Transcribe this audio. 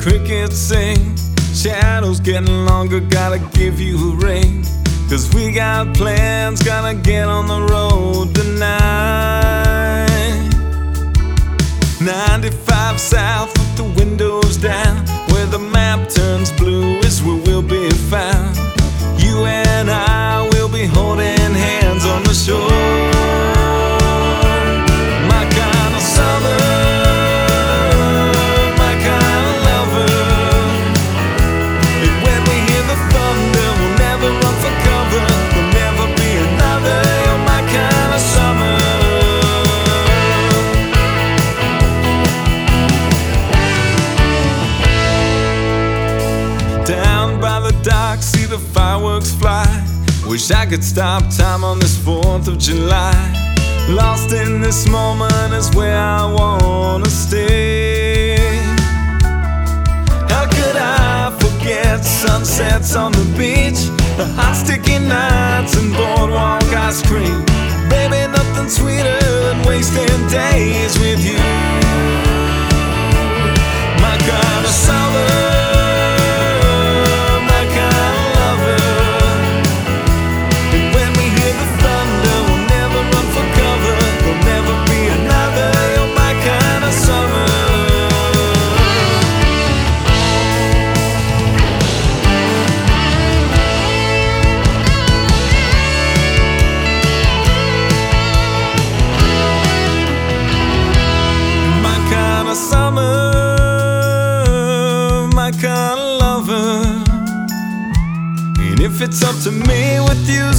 crickets sing, shadows getting longer, gotta give you a ring. 'Cause we got plans, gotta get on the road tonight. 95 south with the windows down, where the map turns blue is where we'll be found. You and I will be holding hands on the shore. My kind of summer, my kind of lover. And when we hear the thunder, we'll never run for cover. There'll never be another. You're my kind of summer. Down by the dock, see the fireworks fly. Wish I could stop time on this 4th of July. Lost in this moment is where I wanna stay. How could I forget sunsets on the beach, the hot sticky nights and boardwalk ice cream? Baby, nothing sweeter than wasting days with you. My kind of summer, my kind of lover. And if it's up to me, with you